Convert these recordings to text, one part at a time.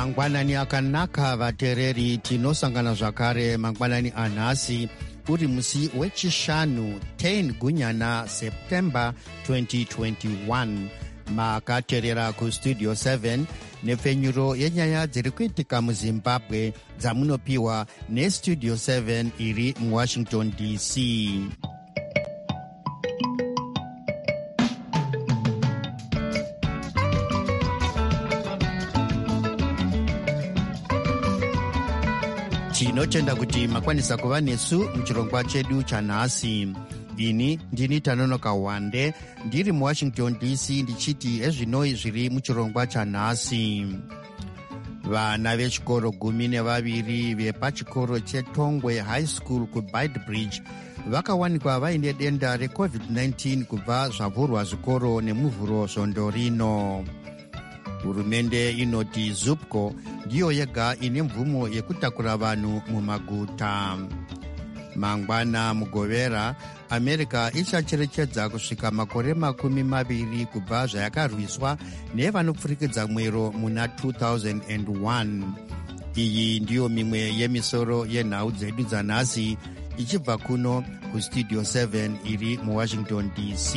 mangwanani akanaka vateereri, tinosangana zvakare mangwanani anhasi uri musi wechishanu 10 gunyana September 2021. Makateerera kustudio 7 nepfenyuro yenyaya dziri kuitika muZimbabwe dzamunopiwa nestudio 7 iri muWashington DC. Tinotenda kuti makwanisa kuva nesu muchirongwa chedu chanhasi. Ini ndini Tanonoka Wande ndiri muWashington DC ndichiti ezvinoi zviri muchirongwa chanhasi. Vana vechikoro 12 vepachikoro cheTongwe High School kuBeitbridge vakawanikwa vaine denda reCovid-19 kubva zvavhurwa zvikoro nemuvhuro svondo rino. Hurumende inoti ZUPCO ndiyo yega ine mvumo yekutakura vanhu mumaguta. Mangwana mugovera, America ichacherechedza kusvika makore 20 kubva zvayakarwiswa nevanopfurikidza mwero muna 2001. Iyi ndiyo mimwe yemisoro yenhau dzedu dzanhasi ichibva kuno kustudio 7 iri muWashington DC.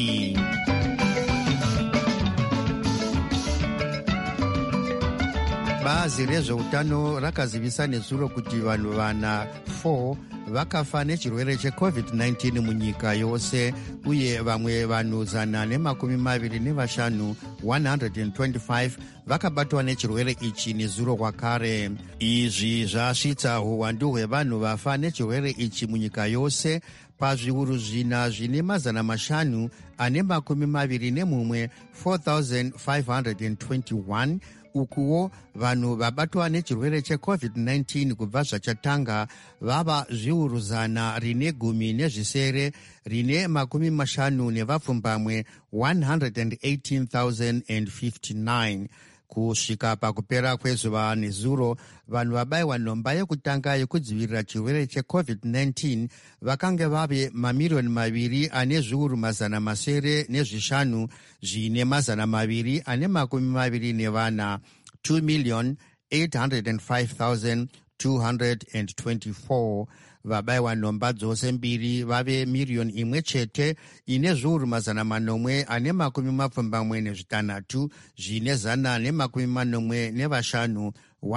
Bazi rezveutano rakazivisa nezuro kuti vanhu vana 4 vakafa nechirwere cheCovid-19 munyika yose, uye vamwe vanhu 125 125 vakabatwa nechirwere ichi nezuro kwakare. Izvi zvasvitsa uwandu hwevanhu vafa nechirwere ichi munyika yose pazviuru zvina zvine 521 4,521. Ukuwo vanhu vabatwa nechirwere cheCovid-19 kubva zvachatanga vava zviuru 110 rine 50 nevapfumbamwe 118,059. Kusvika pakupera kwezuva nezuro, vanhu vabayiwa nhomba yekutanga yekudzivirira chirwere cheCovid-19 vakange vave 2,000,005 zvine 224 2,805,224. Vabayiwa nhomba dzose mbiri vave 1,000,000 ine zviuru 876 zvine 145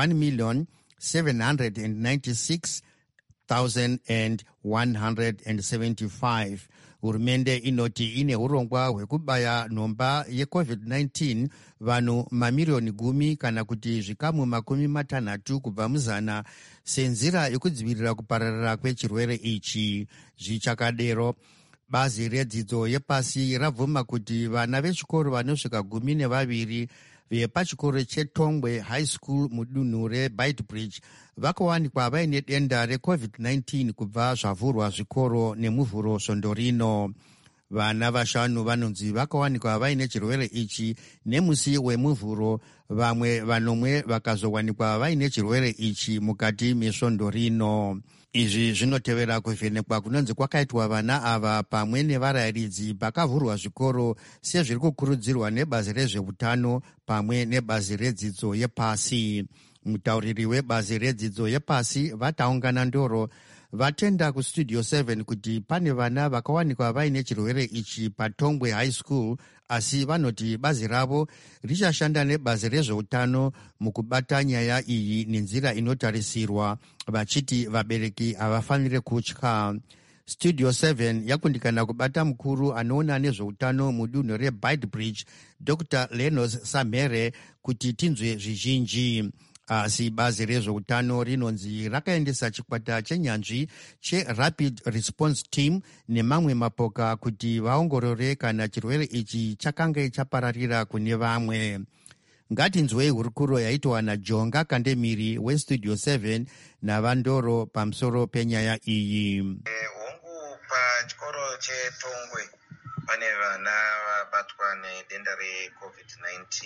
1,796,175. Hurumende inoti ine urongwa hwekubaya nhomba yeCovid-19 vanhu 10,000,000 kana kuti zvikamu 60 kubva muzana senzira yekudzivirira kupararira kwechirwere ichi. Zvichakadero, bazi redzidzo yepasi rabvuma kuti vana vechikoro vanosvika 12 vepachikoro cheTongwe High School mudunhu reBeitbridge vakawanikwa vaine denda reCovid-19 kubva zvavhurwa zvikoro nemuvhuro svondo rino. Vana 5 vanonzi vakawanikwa vaine chirwere ichi nemusi wemuvhuro, vamwe vanomwe vakazowanikwa vaine chirwere ichi mukati mesvondo rino. Izvi zvinotevera kuvhenekwa kunonzi kwakaitwa vana ava pamwe nevarayiridzi pakavhurwa zvikoro sezviri kukurudzirwa nebazi rezveutano pamwe nebazi redzidzo yepasi. Mutauriri webazi redzidzo yepasi Vataungana Ndoro vatenda kustudio 7 kuti pane vana vakawanikwa vaine chirwere ichi paTongwe High School, asi vanoti bazi ravo richashanda nebazi rezveutano mukubata nyaya iyi nenzira inotarisirwa, vachiti vabereki havafaniri kutya. Studio 7 yakundikana kubata mukuru anoona nezveutano mudunhu reBeitbridge, Dr. Lenos Samhere, kuti tinzwe zvizhinji. Asi bazi rezveutano rinonzi rakaendesa chikwata chenyanzvi cheRapid Response Team nemamwe mapoka kuti vaongorore kana chirwere ichi chakange chapararira kune vamwe. Ngatinzwei hurukuro yaitwa naJonga Kandemiri westudio 7 naVandoro pamusoro penyaya iyi. Hongu pachikoro cheTongwe pane vana vabatwa nedenda reCovid-19,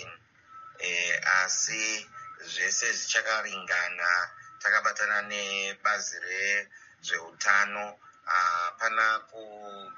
asi zvese zvichakaringana. Takabatana nebazi rezveutano, hapana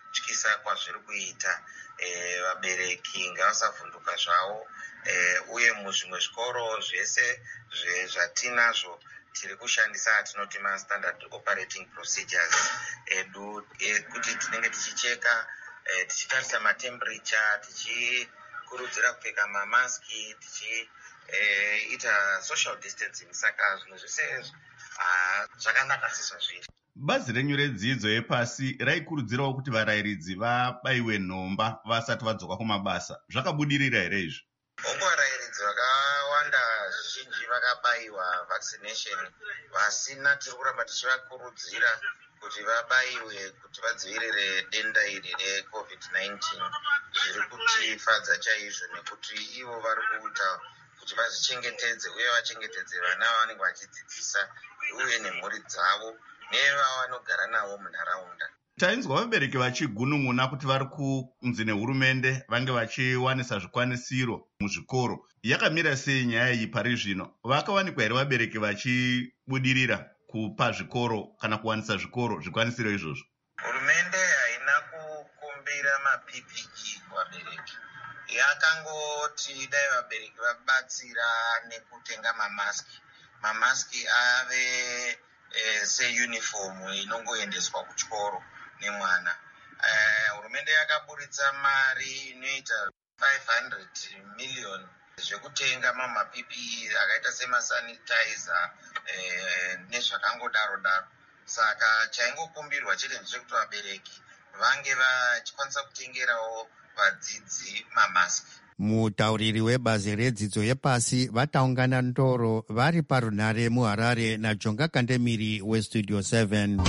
kutyisa kwazviri kuita. Vabereki ngavasavhunduka zvavo, uye muzvimwe zvikoro zvese zvatinazvo tiri kushandisa atinoti ma-standard operating procedures edu, kuti tinenge tichicheka, tichitarisa matemperature, tichikurudzira kupfeka mamaski, tichiita social distancing. Saka zvinhu zvese zvakanaka sezvazviri. Bazi renyu redzidzo yepasi raikurudzirawo kuti varayiridzi vabayiwe nhomba vasati vadzoka kumabasa. Zvakabudirira here izvi? Hongu varayiridzi vakawanda zvizhinji vakabayiwa vaccination, vasina tiri kuramba tichivakurudzira kuti vabayiwe kuti vadzivirire denda iri reCovid-19. Zviri kutifadza chaizvo nekuti ivo vari kuita kuti vazvichengetedze uye vachengetedze vana vavanenge vachidzidzisa uye nemhuri dzavo nevavanogara navo munharaunda. Tainzwa vabereki vachigunun'una kuti vari kunzi nehurumende vange vachiwanisa zvikwanisiro muzvikoro. Yakamira sei nyaya iyi pari zvino? Vakawanikwa here vabereki vachibudirira kupa zvikoro kana kuwanisa zvikoro zvikwanisiro izvozvo? Hurumende haina kukumbira maPPE kuvabereki. Yakangoti dai vabereki vabatsira nekutenga mamaski ave seuniform inongoendeswa kuchikoro nemwana. Hurumende yakaburitsa mari inoita 500 million zvekutenga maPPE akaita semasanitizer nezvakangodaro. Saka chaingokumbirwa chete ndechekuti vabereki vange vachikwanisa kutengerawo vadzidzi mamaski. Mutauriri webazi redzidzo yepasi vataungana ndoro vari parunhare muHarare naJonga Kandemiri weStudio 7.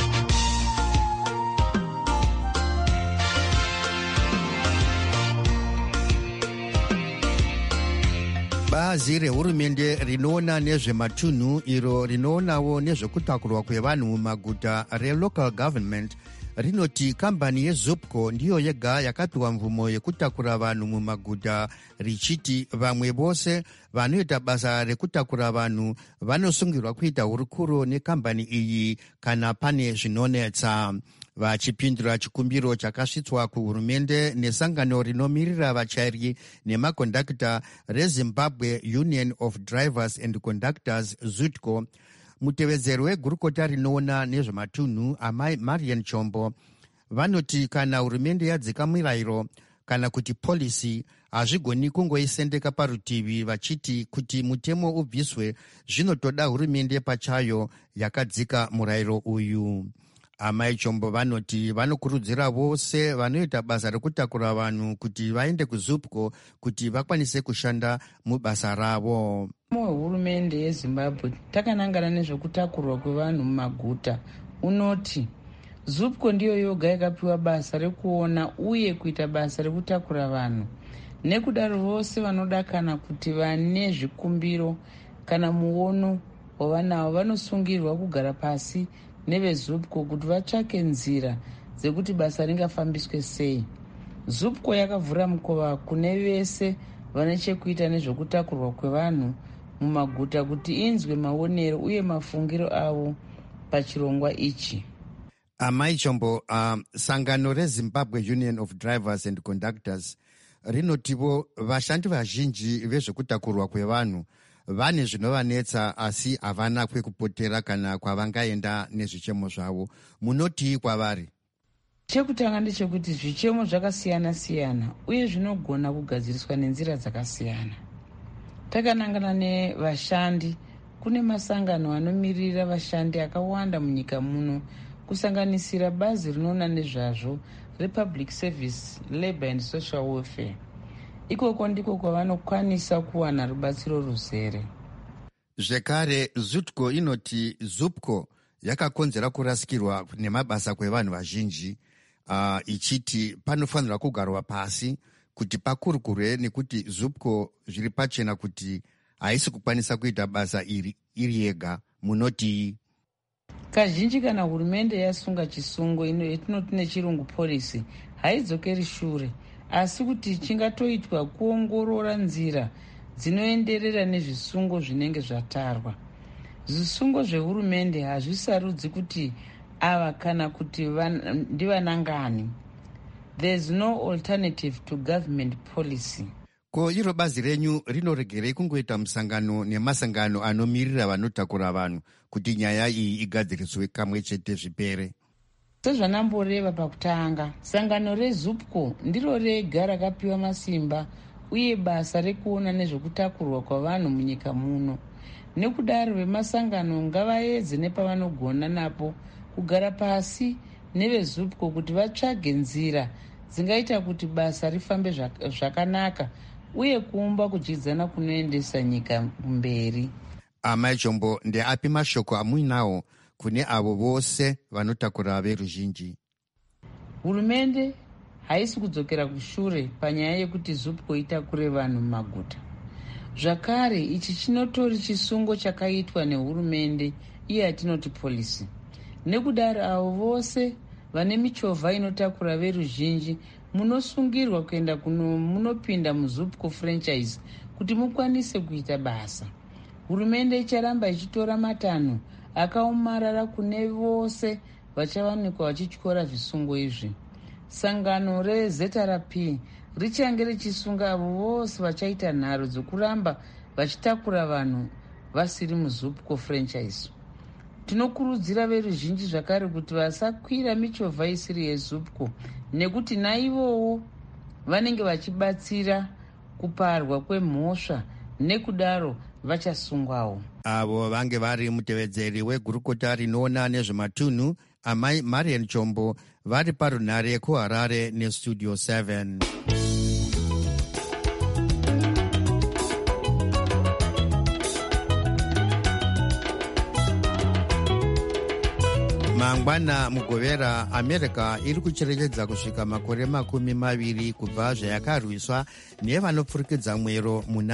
Bazi rehurumende rinoona nezvematunhu iro rinoonawo nezvekutakurwa kwevanhu mumaguta relocal government rinoti kambani yeZupco ndiyo yega yakapiwa mvumo yekutakura vanhu mumaguta, richiti vamwe vose vanoita basa rekutakura vanhu vanosungirwa kuita hurukuro nekambani iyi kana pane zvinonetsa. Vachipindura chikumbiro chakasvitswa kuhurumende nesangano rinomirira vachairi nemakondakta reZimbabwe Union of Drivers and Conductors, ZUTCO, mutevedzeri wegurukota rinoona nezvematunhu amai Marian Chombo vanoti kana hurumende yadzika mirayiro kana kuti polisi hazvigoni kungoisendeka parutivi, vachiti kuti mutemo ubviswe zvinotoda hurumende pachayo yakadzika murayiro uyu. Amai Chombo vanoti vanokurudzira vose vanoita basa rekutakura vanhu kuti vaende kuZupco kuti vakwanise kushanda mubasa ravo. Hurumende yeZimbabwe takanangana nezvekutakurwa kwevanhu mumaguta unoti ZUPCO ndiyo yoga yakapiwa basa rekuona uye kuita basa rekutakura vanhu. Nekudaro vose vanoda kana kuti vane zvikumbiro kana muono wavanawo vanosungirwa kugara pasi neveZUPCO kuti vatsvake nzira dzekuti basa ringafambiswe sei. ZUPCO yakavhura mukova kune vese vane chekuita nezvekutakurwa kwevanhu mumaguta kuti inzwe maonero uye mafungiro avo pachirongwa ichi. Amai Chombo, sangano reZimbabwe Union of Drivers and Conductors rinotivo vashandi vazhinji vezvekutakurwa kwevanhu vane zvinovanetsa asi havana kwekupotera kana kwavangaenda nezvichemo zvavo. Munoti kwavari? Chekutanga ndechekuti zvichemo zvakasiyana-siyana uye zvinogona kugadziriswa nenzira dzakasiyana. Takanangana nevashandi, kune masangano anomirira vashandi akawanda munyika muno, kusanganisira bazi rinoona nezvazvo rePublic Service, Labour and Social Welfare. Ikoko ndiko kwavanokwanisa kuwana rubatsiro ruzere. Zvekare, ZUTCO inoti ZUPCO yakakonzera kurasikirwa nemabasa kwevanhu vazhinji, ichiti panofanirwa kugarwa pasi kuti pakurukurwe nekuti ZUPCO zviri pachena kuti haisi kukwanisa kuita basa iri yega. Munoti kazhinji kana hurumende yasunga chisungo yatinoti nechirungu policy haidzokeri shure, asi kuti chingatoitwa kuongorora nzira dzinoenderera nezvisungo zvinenge zvatarwa. Zvisungo zvehurumende hazvisarudzi kuti ava kana kuti ndivanangani. There's no alternative to government policy. Ko iro bazi renyu rinoregerei kungoita musangano nemasangano anomirira vanotakura vanhu kuti nyaya iyi igadziriswe kamwe chete zvipere? Sezvanamboreva pakutanga, sangano rezupco ndiro rega rakapiwa masimba uye basa rekuona nezvekutakurwa kwavanhu munyika muno. Nekudaro vemasangano ngavaedze nepavanogona napo kugara pasi nevezupco kuti vatsvage nzira dzingaita kuti basa rifambe zvakanaka uye kuumba kudyidzana kunoendesa nyika mberi. Amai Chombo, ndeapi mashoko amuinawo kune avo vose vanotakura veruzhinji? Hurumende haisi kudzokera kushure panyaya yekuti zupco itakure vanhu mumaguta. Zvakare, ichi chinotori chisungo chakaitwa nehurumende iye yatinoti polisi. Nekudaro avo vose vane michovha inotakura veruzhinji munosungirwa kuenda munopinda muzupco franchise kuti mukwanise kuita basa. Hurumende icharamba ichitora matanho akaomarara kune vose vachawanikwa vachityora zvisungo izvi. Sangano reZRP richange richisunga avo vose vachaita nharo dzokuramba vachitakura vanhu vasiri muzupco franchise. Tinokurudzira veruzhinji zvakare kuti vasakwira michovha isiri yezupco nekuti naivowo vanenge vachibatsira kuparwa kwemhosva, nekudaro vachasungwawo. Avo vange vari mutevedzeri wegurukota rinoona nezvematunhu amai Marian Chombo vari parunhare kuHarare neStudio 7. Mangwana mugovera, America iri kucherechedza kusvika makore 20 kubva zvayakarwiswa nevanopfurikidza mwero muna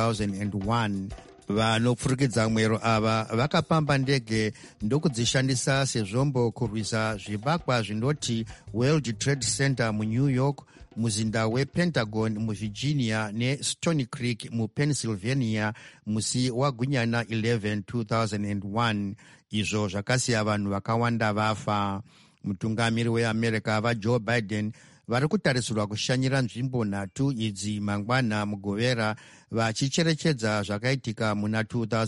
2001. Vanopfurikidza mwero ava vakapamba ndege ndokudzishandisa sezvombo kurwisa zvivakwa zvinoti World Trade Center muNew York, muzinda wePentagon muVirginia neStony Creek muPennsylvania musi waGunyana 11, 2001. Izvo zvakasiya vanhu vakawanda vafa. Mutungamiri weAmerica vaJoe Biden vari kutarisirwa kushanyira nzvimbo 3 idzi mangwana mugovera, vachicherechedza zvakaitika muna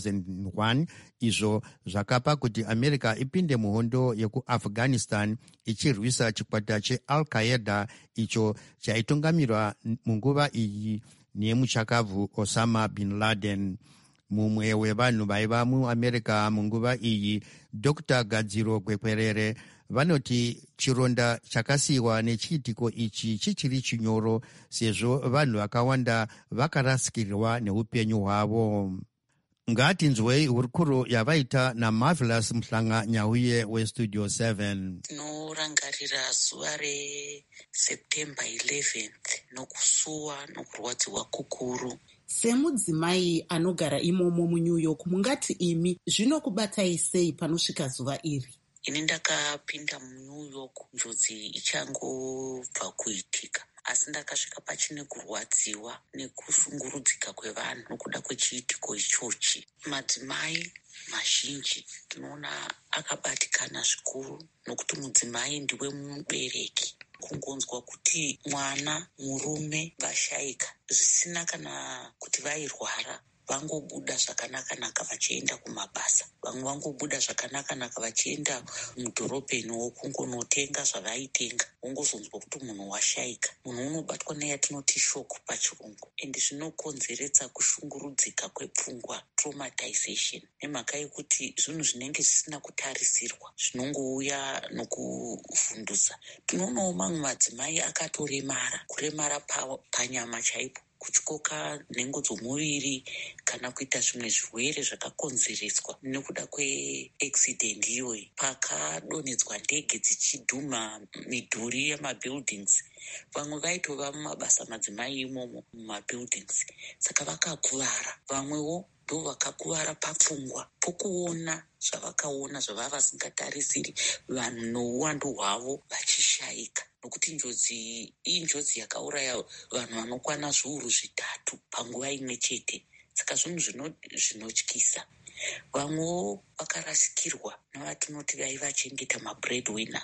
2001, izvo zvakapa kuti America ipinde muhondo yekuAfghanistan ichirwisa chikwata cheAl-Qaeda icho chaitungamirwa munguva iyi nemuchakavhu Osama bin Laden. Mumwe wevanhu vaiva muAmerica munguva iyi, Dr. Gadziro Kwekwerere, vanoti chironda chakasiyiwa nechiitiko ichi chichiri chinyoro sezvo vanhu vakawanda vakarasikirwa neupenyu hwavo. Ngatinzwei hurukuro yavaita naMarvelous Mhlanga Nyauye weStudio 7. Tinorangarira zuva reSeptember 11th nokusuwa nokurwadziwa kukuru. Semudzimai anogara imomo muNew York, mungati imi zvinokubatai sei panosvika zuva iri? Ini ndakapinda muNew York njodzi ichangobva kuitika, asi ndakasvika pachine kurwadziwa nekushungurudzika kwevanhu nokuda kwechiitiko ichochi. Madzimai mazhinji tinoona akabatikana zvikuru, nokuti mudzimai ndiwe mubereki. Kungonzwa kuti mwana murume vashayika zvisina kana kuti vairwara, vangobuda zvakanaka-naka vachienda kumabasa. Vamwe vangobuda zvakanaka-naka vachienda mudhorobheni wokungonotenga zvavaitenga, wongozonzwa kuti munhu washayika. Munhu unobatwa neyatinoti shock pachirungu, ende zvinokonzeretsa kushungurudzika kwepfungwa, traumatization, nemhaka yekuti zvinhu zvinenge zvisina kutarisirwa zvinongouya nokuvhundusa. Tinoonawo mamwe madzimai akatoremara, kuremara panyama chaipo, kutyoka nhengo dzomuviri kana kuita zvimwe zvirwere zvakakonzereswa nekuda kweaccident iyoyi. Pakadonhedzwa ndege dzichidhuma midhuri yemabuildings, vamwe vaitova mumabasa madzimai imomo mumabuildings, saka vakakuvara. Vamwewo ndo vakakuvara papfungwa pokuona zvavakaona zvavava vasingatarisiri, vanhu nouwandu hwavo vachishayika. Nokuti njodzi iyi njodzi yakauraya vanhu vanokwana zviuru 3 panguva imwe chete, saka zvinhu zvinotyisa. Vamwewo vakarasikirwa navatinoti vaivachengeta mabreadwinners.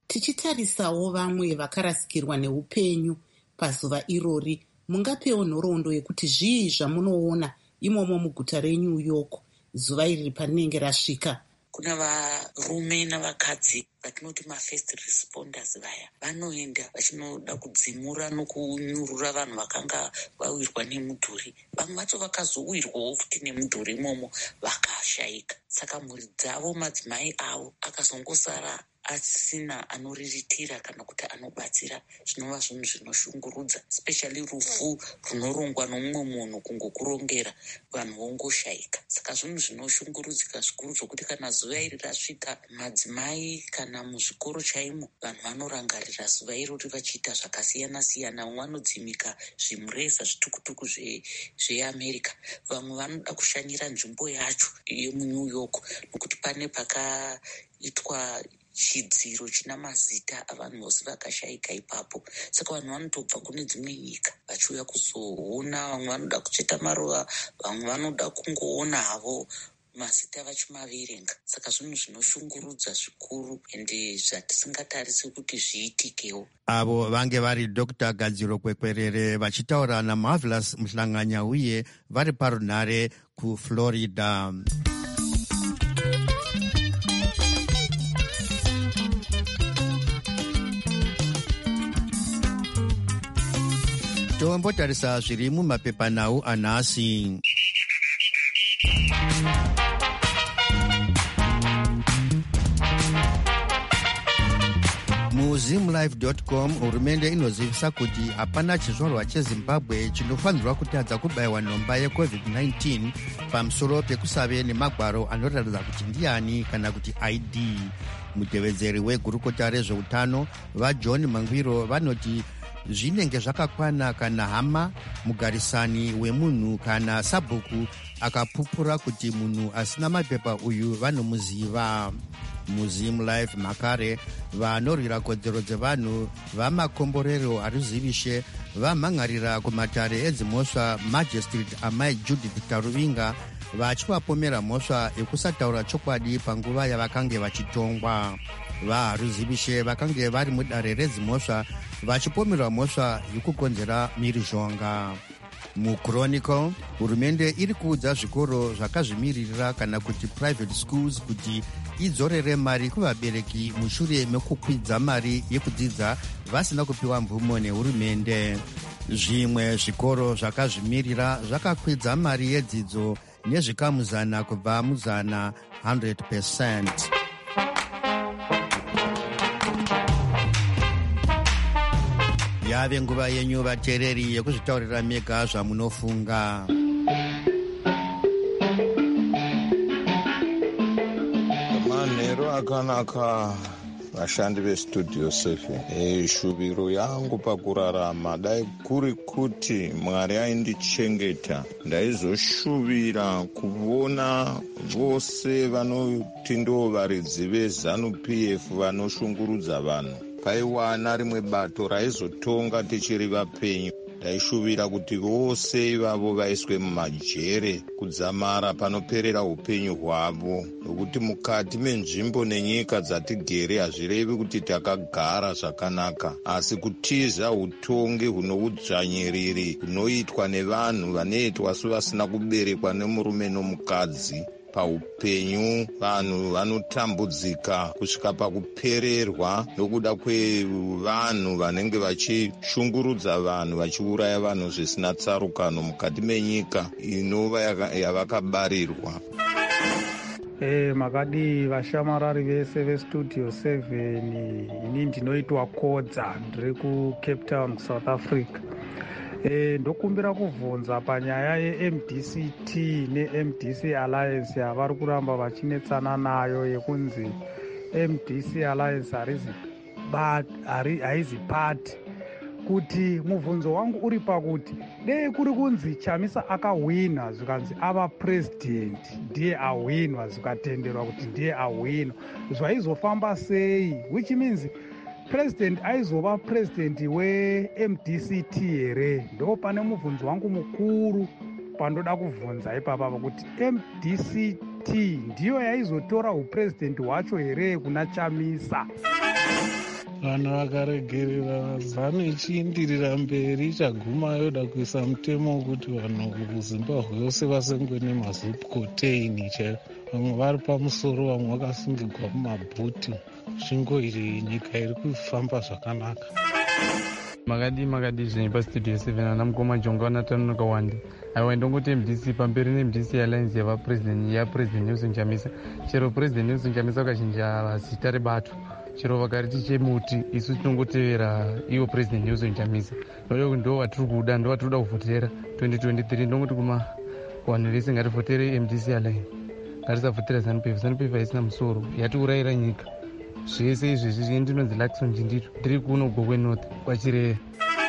Tichitarisawo vamwe vakarasikirwa neupenyu pazuva irori, mungapewo nhoroondo yekuti zvii zvamunoona imomo muguta reNew York zuva iri parinenge rasvika? Kuna varume navakadzi vatinoti mafirst responders vaya vanoenda vachinoda kudzimura nokunyurura vanhu vakanga vawirwa nemudhuri. Vamwe vacho vakazowirwawo futi nemudhuri imomo vakashayika. Saka mhuri dzavo, madzimai avo akazongosara asina anoriritira kana kuti anobatsira. Zvinova zvinhu zvinoshungurudza, especially rufu runorongwa nomumwe munhu kungokurongera vanhu vongoshayika. Saka zvinhu zvinoshungurudzika zvikuru zvokuti kana zuva iri rasvika, madzimai kana muzvikoro chaimo vanhu vanorangarira zuva irori vachiita zvakasiyana siyana. Vamwe vanodzimika zvimureza zvitukutuku zveAmerica, vamwe vanoda kushanyira nzvimbo yacho yemuNew York nokuti pane pakaitwa chidziro china mazita avanhu vose vakashayika ipapo. Saka vanhu vanotobva kune dzimwe nyika vachiuya kuzoona. Vamwe vanoda kucheta maruva, vamwe vanoda kungoona havo mazita vachimaverenga. Saka zvinhu zvinoshungurudza zvikuru ende zvatisingatarisi kuti zviitikewo. Avo vange vari Dr. Gadziro Kwekwerere vachitaura naMarvelous Muhlanganya uye vari parunhare kuFlorida. Tombotarisa zviri mumapepanhau anhasi. MuZimLife.com hurumende inozivisa kuti hapana chizvarwa cheZimbabwe chinofanirwa kutadza kubayiwa nhomba yeCovid-19 pamusoro pekusave nemagwaro anoratidza kuti ndiani kana kuti ID. Mutevedzeri wegurukota rezveutano vaJohn Mangwiro vanoti zvinenge zvakakwana kana hama, mugarisani wemunhu kana sabhuku akapupura kuti munhu asina mapepa uyu vanomuziva. MuZimLife Makare vanorwira kodzero dzevanhu vamakomborero aruzivishe vamhangarira kumatare edzimhosva Magistrate amai Judith Taruvinga vachivapomera mhosva yekusataura chokwadi panguva yavakange vachitongwa. VaHaruzivishe vakange vari mudare redzimhosva vachipomerwa mhosva yekukonzera mhirizhonga. MuChronicle hurumende iri kuudza zvikoro zvakazvimiririra kana kuti private schools kuti idzorere mari kuvabereki mushure mekukwidza mari yekudzidza vasina kupiwa mvumo nehurumende. Zvimwe zvikoro zvakazvimirira zvakakwidza mari yedzidzo nezvikamu 100 kubva mu100 100%. Yave nguva yenyu vateereri yekuzvitaurira mega zvamunofunga. Manheru akanaka vashandi vestudio 7. Shuviro yangu pakurarama dai kuri kuti Mwari aindichengeta, ndaizoshuvira kuona vose vanoti ndo varidzi veZANU-PF vanoshungurudza vanhu. Paiwana rimwe bato raizotonga tichiri vapenyu. Ndaishuvira kuti vose ivavo vaiswe mumajere kudzamara panoperera upenyu hwavo, nokuti mukati menzvimbo nenyika dzatigere hazvirevi kuti takagara zvakanaka, asi kutiza utongi hunoudzvanyiriri hunoitwa nevanhu vanoitwa sevasina kuberekwa nemurume nomukadzi. Paupenyu vanhu vanotambudzika kusvika pakupererwa nokuda kwevanhu vanenge vachishungurudza vanhu, vachiuraya vanhu zvisina tsarukano mukati menyika inova yavakabarirwa. Makadi vashamarari vese vestudio 7. Ini ndinoitwa Kodza, ndiri kuCape Town kuSouth Africa. Ndokumbira kubvunza panyaya yeMDCT neMDC Alliance yavari kuramba vachinetsana nayo yekunzi MDC Alliance haizi pati, kuti mubvunzo wangu uri pakuti dei kuri kunzi Chamisa akahwinwa zvikanzi ava president ndiye ahwinwa, zvikatenderwa kuti ndiye ahwinwa, zvaizofamba sei? Which means president aizova president weMDCT here? Ndo pane mubvunzo wangu mukuru pandoda kubvunza ipapa kuti MDCT ndiyo yaizotora upresident hwacho here kuna Chamisa? vanhu vakaregerera zanu ichiindirira mberi ichaguma yoda kuisa mutemo wekuti vanhu kuzimbabwe yose vasengwe nemazipkoteini chaivo. Vamwe vari pamusoro, vamwe vakasungigwa mumabhuti. Svingo iri nyika iri kufamba zvakanaka. makadi zvinyi pastudio 7 ana mukoma jonga vanatanonoka wande aiwa ndongoti MDC pamberi neMDC alliance yapresident Nelson Chamisa. Chero president Nelson Chamisa vakachinja zita rebato, chero vakariti chemuti, isu tinongotevera iwo president Nelson Chamisa. Ndo vatiri kuda, ndo vatiri kuda kuvhotera 2023. ndongoti kuvanhu vese ngativhotere MDC alliance, ngatisavhotera ZANU-PF isina musoro, yatiurayira nyika. Zvese izvezvi ndinonzi Lakson Jindito, tiri kuno Gokwe North kwaChirehe.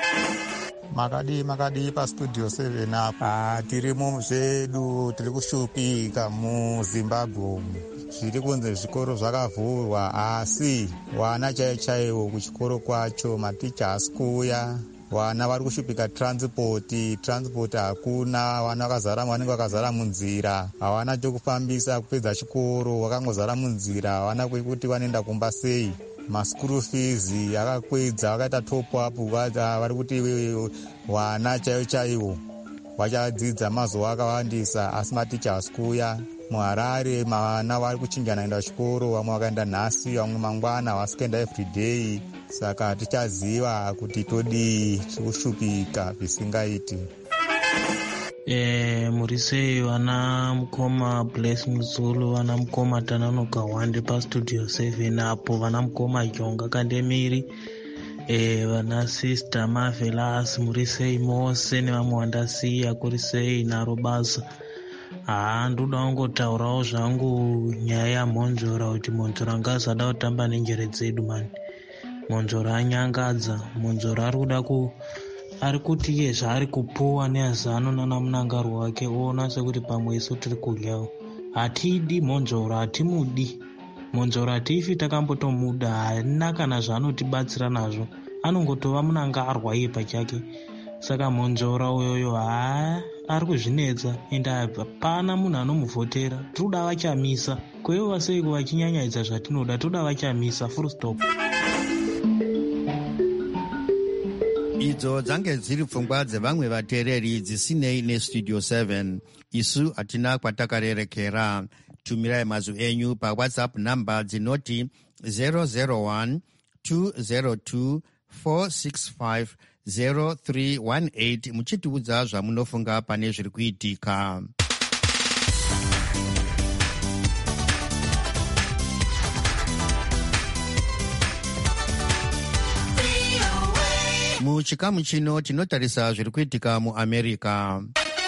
Makadi pastudio 7 apa tirimo zvedu, tiri kushupika muZimbabwe. Zviri kunze zvikoro zvakavhurwa, asi vana chaivo kuchikoro kwacho maticha haasi kuuya. Vana vari kushupika transport hakuna, vana vanenge vakazara munzira, havana chokufambisa kupedza chikoro, vakangozara munzira, havana kwekuti vanoenda kumba sei. Maskuru fees akakwedza, vakaita top up, vari kuti vana chaivo vachadzidza mazuva akawandisa, asi maticha haasi kuuya. muHarare vana vari kuchinjana kuenda kuchikoro, vamwe vakaenda nhasi, vamwe mangwana, vasikaenda everyday. Saka tichaziva kuti todii, tikushupika zvisingaiti. Muri sei vana mukoma Blessing Zulu, vana mukoma Tananoka Wande pastudio 7 apo, vana mukoma Jonga Kandemiri, vana sister Marvelous, muri sei mose nevamwe vandasiya, kuri sei naro basa. Ndoda kungotaurawo zvangu nyaya yaMonzora, kuti Monzora ngazada kutamba nenjere dzedu mani. Monzora anyangadza, Monzora ari kuti iye zvaari kupuwa neZANU nanamunangaro wake oona sekuti pamwe isu tiri kudyawo. Hatidi Monzora, hatimudi Monzora, hatifi takambotomuda, haana kana zvaanotibatsira nazvo, anongotova munangarwa iye pachake. Saka Monzora uyoyo ari kuzvinetsa, ende hapana munhu anomuvhotera. Tinoda vachamisa, kwevo vaseiko vachinyanyaidza zvatinoda, toda vachamisa, full stop. Idzo dzange dziri pfungwa dzevamwe vateereri dzisinei nestudio 7. Isu hatina kwatakarerekera. Tumirai mazwi enyu paWhatsApp namba dzinoti 001 202 465 0318 muchitiudza zvamunofunga pane zviri kuitika. Muchikamu chino tinotarisa zviri kuitika muAmerica.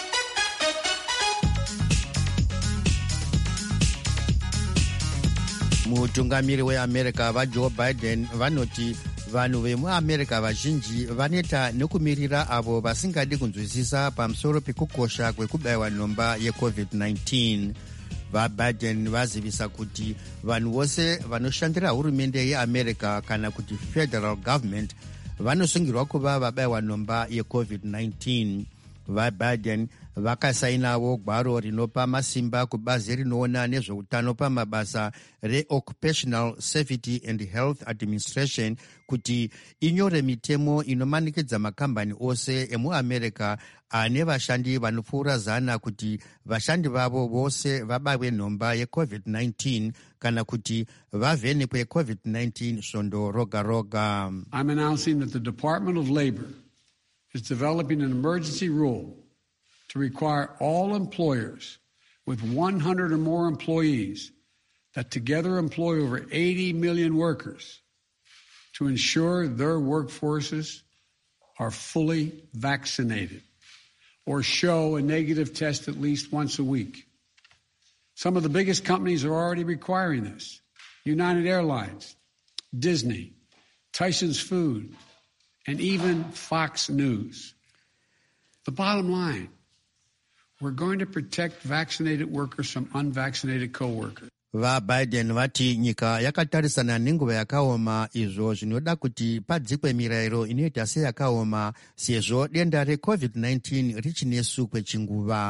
Mutungamiri weAmerica vaJoe Biden vanoti vanhu vemuAmerica vazhinji vaneta nekumirira avo vasingadi kunzwisisa pamusoro pekukosha kwekubayiwa nhomba yeCovid-19. VaBiden vazivisa kuti vanhu vose vanoshandira hurumende yeAmerica kana kuti federal government vanosungirwa kuva vabayiwa nhomba yeCovid-19. VaBiden vakasainawo gwaro rinopa masimba kubazi rinoona nezveutano pamabasa reOccupational Safety and Health Administration kuti inyore mitemo inomanikidza makambani ose emuAmerica ane vashandi vanopfuura 100 kuti vashandi vavo vose vabayiwe nhomba yeCovid-19 kana kuti vavhenekwe COVID-19 svondo roga roga. I'm announcing that the Department of Labor is developing an emergency rule to require all employers with 100 or more employees that together employ over 80 million workers to ensure their workforces are fully vaccinated or show a negative test at least once a week. Some of the biggest companies are already requiring this. United Airlines, Disney, Tyson's Food, and even Fox News. The bottom line, we're going to protect vaccinated workers from unvaccinated co-workers. VaBiden vati nyika yakatarisana nenguva yakaoma, izvo zvinoda kuti padzikwe mirayiro inoita seyakaoma sezvo denda reCovid-19 richinesu kwechinguva.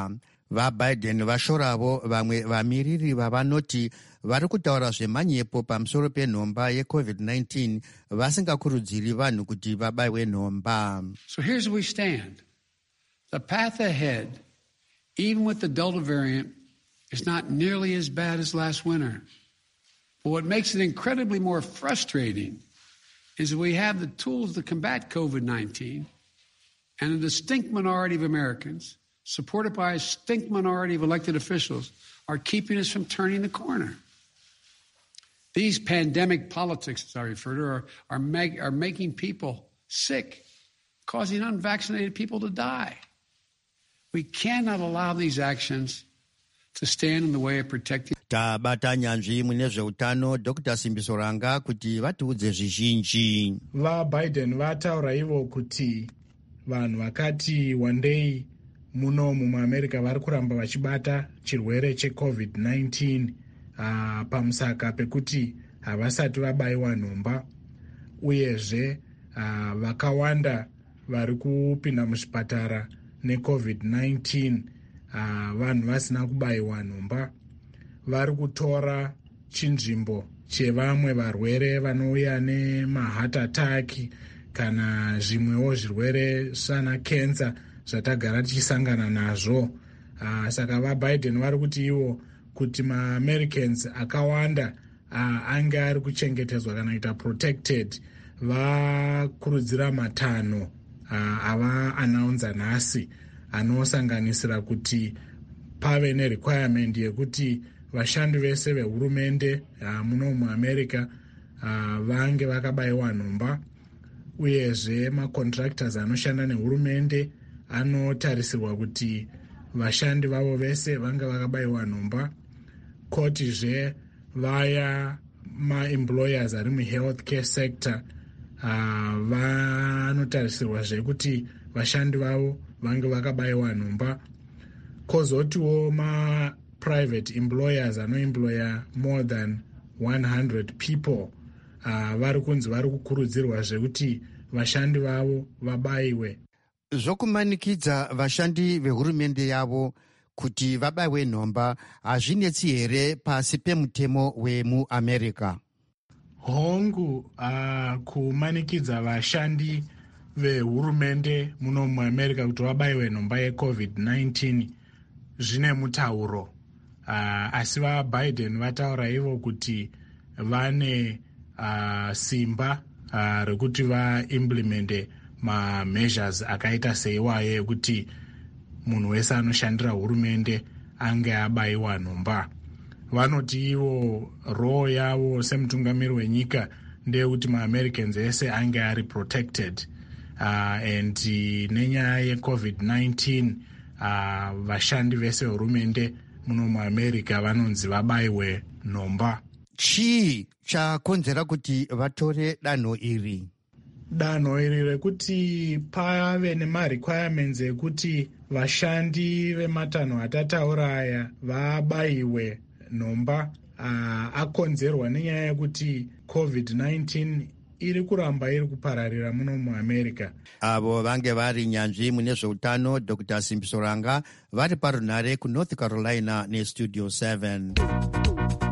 VaBiden vashoravo vamwe vamiriri vavanoti vari kutaura zvemanyepo pamusoro penhomba yeCovid-19 vasingakurudziri vanhu kuti vabaiwe nhomba. So here's where we stand. The path ahead, even with the Delta variant, is not nearly as bad as last winter. But what makes it incredibly more frustrating is that we have the tools to combat COVID-19, and a distinct minority of Americans, supported by a distinct minority of elected officials, are keeping us from turning the corner. These pandemic politics, as I refer to, are making people sick, causing unvaccinated people to die. We cannot allow these actions to stand in the way of protecting. Tabata nyanzvi mune zveutano Dr. Simbiso Ranga kuti vatiudze zvizhinji. VaBiden vataura ivo kuti vanhu vakati wandei muno muAmerica vari kuramba vachibata chirwere cheCovid-19 pamusaka pekuti havasati vabayiwa nhomba, uyezve vakawanda vari kupinda muzvipatara neCovid-19 vanhu vasina kubayiwa nhomba. Vari kutora chinzvimbo chevamwe varwere vanouya nemaheart attack kana zvimwewo zvirwere sana kensa zvatagara tichisangana nazvo. Saka vaBiden vari kuti ivo kuti maAmericans akawanda ange ari kuchengetedzwa kana kuita protected, vakurudzira matanho ava-announcer nhasi anosanganisira kuti pave nerequirement yekuti vashandi vese vehurumende muno muAmerica vange vakabayiwa nhomba, uyezve macontractors anoshanda nehurumende anotarisirwa kuti vashandi vavo vese vange vakabayiwa nhomba. Kotizve vaya maemployers ari muhealthcare sector vanotarisirwazve kuti vashandi vavo vange vakabayiwa nhomba. Kozotiwo ma-private employers anoemploya more than 100 people vari kunzi vari kukurudzirwazve kuti vashandi vavo vabayiwe. Zvokumanikidza vashandi vehurumende yavo kuti vabayiwe nhomba hazvinetsi here pasi pemutemo wemuAmerica? Hongu, kumanikidza vashandi vehurumende muno muAmerica kuti vabayiwe nhomba yeCovid-19 zvine mutauro, asi vaBiden vataura ivo kuti vane simba rekuti vaimplemente mameasures akaita seiwayo ekuti munhu wese anoshandira hurumende ange abayiwa nhomba. Vanoti ivo role yavo semutungamiri wenyika ndeyekuti maAmericans ese ange ari protected, and nenyaya yeCovid-19 vashandi vese vehurumende muno muAmerica vanonzi vabayiwe nhomba. Chii chakonzera kuti vatore danho iri? Danho iri rekuti pave nemarequirements ekuti vashandi vematanho atataura aya vabayiwe nhomba akonzerwa nenyaya yekuti COVID-19 iri kuramba iri kupararira muno muAmerica. Avo vange vari nyanzvi mune zveutano Dr. Simbiso Ranga vari parunhare kuNorth Carolina neStudio 7.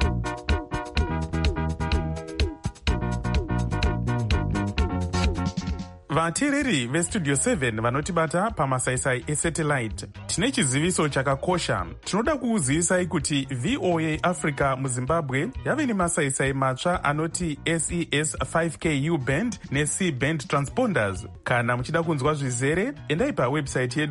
Vateereri veStudio 7 vanotibata pamasaisai esatellite, tine chiziviso chakakosha. Tinoda kukuzivisai kuti VOA Africa muZimbabwe yave nemasaisai matsva anoti SES 5K U-band neC-band transponders. Kana muchida kunzwa zvizere, endai pawebsite yedu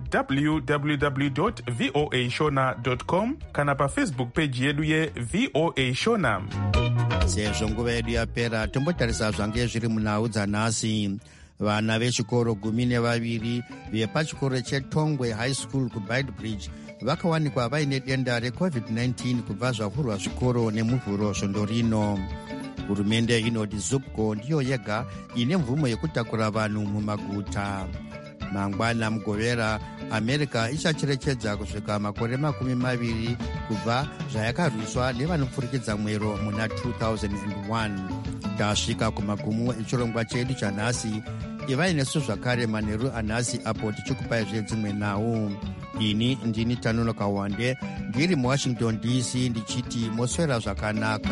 ye.www.voashona.com kana paFacebook page yedu yeVOA Shona. Sezvo nguva yedu yapera, tombotarisa zvange zviri munhau dzanhasi. Vana vechikoro 12 vepachikoro cheTongwe High School kuBidebridge vakawanikwa vaine denda reCovid-19 kubva zvavhurwa zvikoro nemuvhuro svondo rino. Hurumende inoti ZUPCO ndiyo yega ine mvumo yekutakura vanhu mumaguta. Mangwana mugovera, America ichacherechedza kusvika makore 20 kubva zvayakarwiswa nevanopfurikidza mwero muna 2001. Tasvika kumagumo echirongwa chedu chanhasi. Ivai nesu zvakare manheru anhasi apo tichikupai zvedzimwe nhau. ini ndini Tanonoka Wande ndiri muWashington DC ndichiti moswera zvakanaka.